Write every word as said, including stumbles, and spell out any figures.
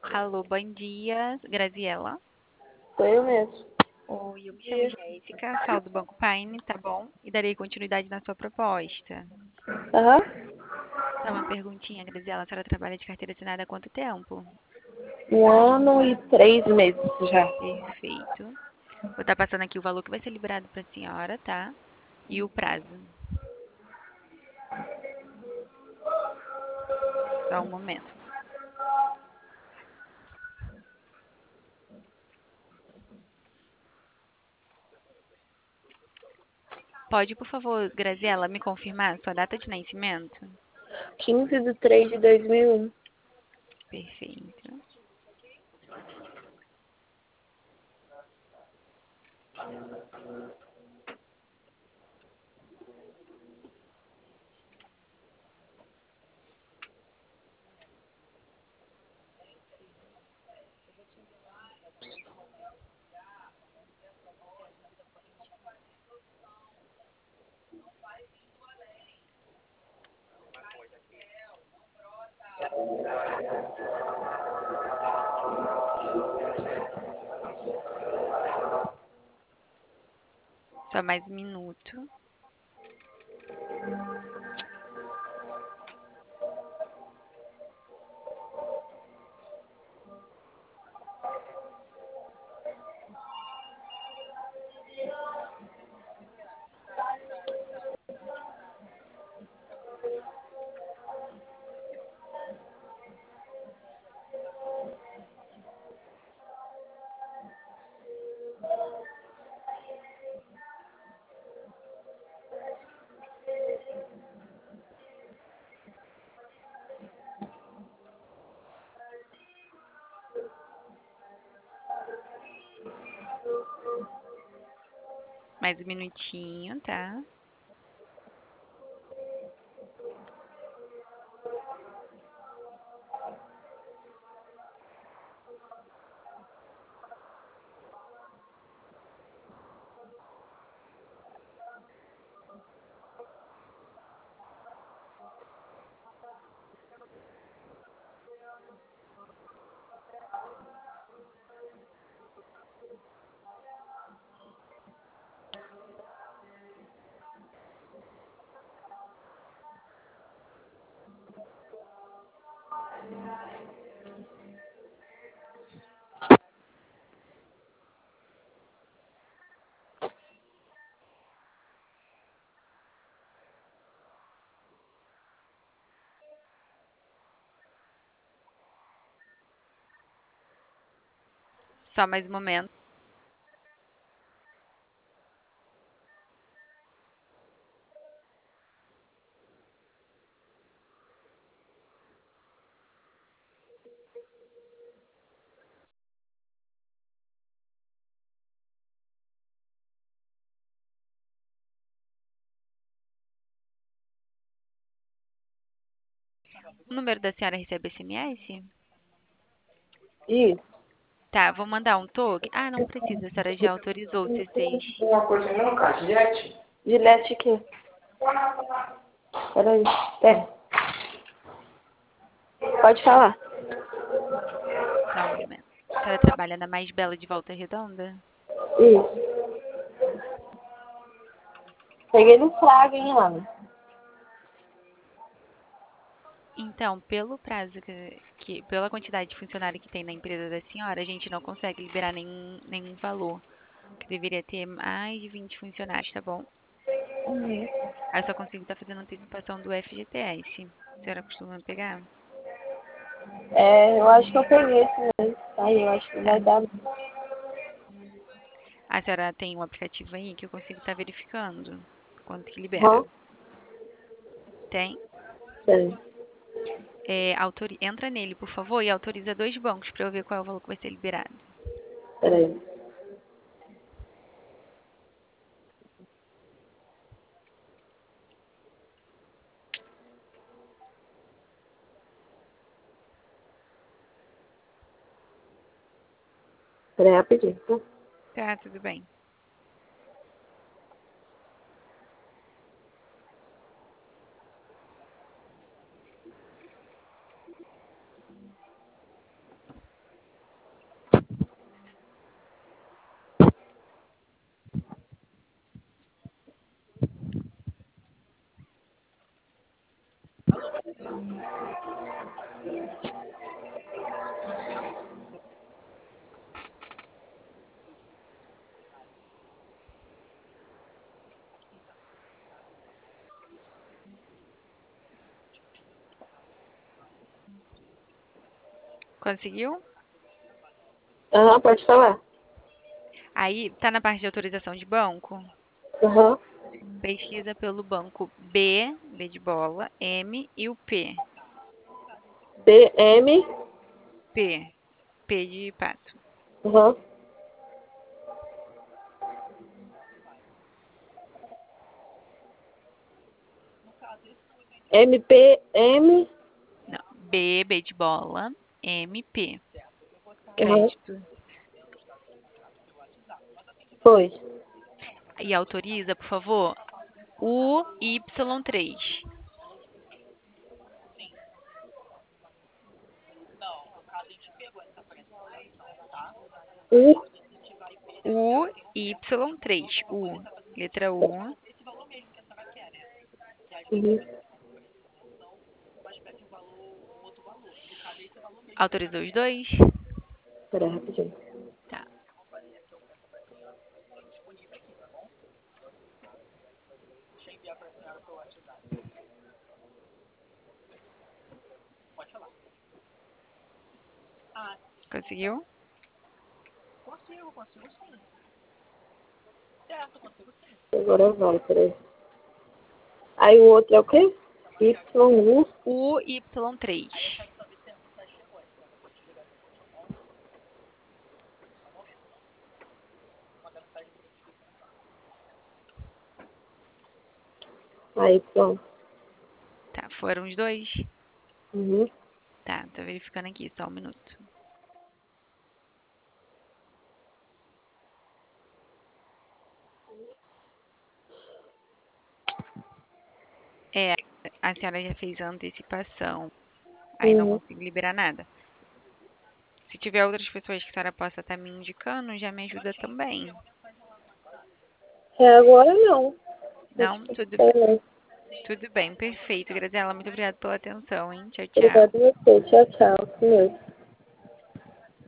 Alô, bom dia, Graziela. Sou eu mesmo. Oi, eu me chamo Dia. Jéssica, falo do Banco Paine, tá bom? E darei continuidade na sua proposta. Aham. Só uma perguntinha, Graziela, a senhora trabalha de carteira assinada há quanto tempo? Um ano e três meses já. Perfeito. Vou estar passando aqui o valor que vai ser liberado para a senhora, tá? E o prazo. Só um momento. Pode, por favor, Graziela, me confirmar sua data de nascimento? quinze de três de dois mil e um. Perfeito. Só mais um minuto. Mais um minutinho, tá? Só mais um momento. O número da senhora recebe S M S? Isso. Tá, vou mandar um toque. Ah, não precisa, a senhora já autorizou o C seis. Uma coisa não, cara. Gillette. Gillette aqui. Peraí. Pera. Pode falar. Só um momento. A senhora trabalha na Mais Bela de Volta Redonda? Isso. Peguei no Fraga, hein, Ana? Então, pelo prazo que, que- pela quantidade de funcionário que tem na empresa da senhora, a gente não consegue liberar nenhum, nenhum valor, que deveria ter mais de vinte funcionários, tá bom? Uhum. Aí eu só consigo estar fazendo antecipação do F G T S. A senhora costuma pegar? É, eu acho que eu peguei esse mês. Aí, eu acho que Tá. vai dar. A senhora tem um aplicativo aí que eu consigo estar verificando quanto que libera. Aham. Tem? Peraí. É, autori- Entra nele, por favor, e autoriza dois bancos para eu ver qual é o valor que vai ser liberado. Peraí. Peraí, rapidinho. Tá? Tá, tudo bem. Conseguiu? Aham, pode falar. Aí, tá na parte de autorização de banco? Aham. Pesquisa pelo banco B, B de bola, M e o P. B M. P, P de pato. Aham. M P M. Não, B, B de bola, M, P. Aham. Crédito. Foi. E autoriza, por favor, U Y três. U. U Y três. U. Letra U. Uhum. Autorizou os dois? Pera aí, rapidinho. Tá. Conseguiu? Agora vai, peraí. Aí o outro é o quê? Y U. U Y três. Aí, pronto. Tá, foram os dois? Uhum. Tá, tô verificando aqui, só um minuto. É, a senhora já fez a antecipação. Aí não Uhum. consigo liberar nada. Se tiver outras pessoas que a senhora possa estar me indicando, já me ajuda também. É, agora não. Acho Não? que Tudo, foi, né? tudo bem, perfeito. Graziela, muito obrigada pela atenção, hein? Tchau, tchau. Obrigada a você. Tchau, tchau. Com Deus.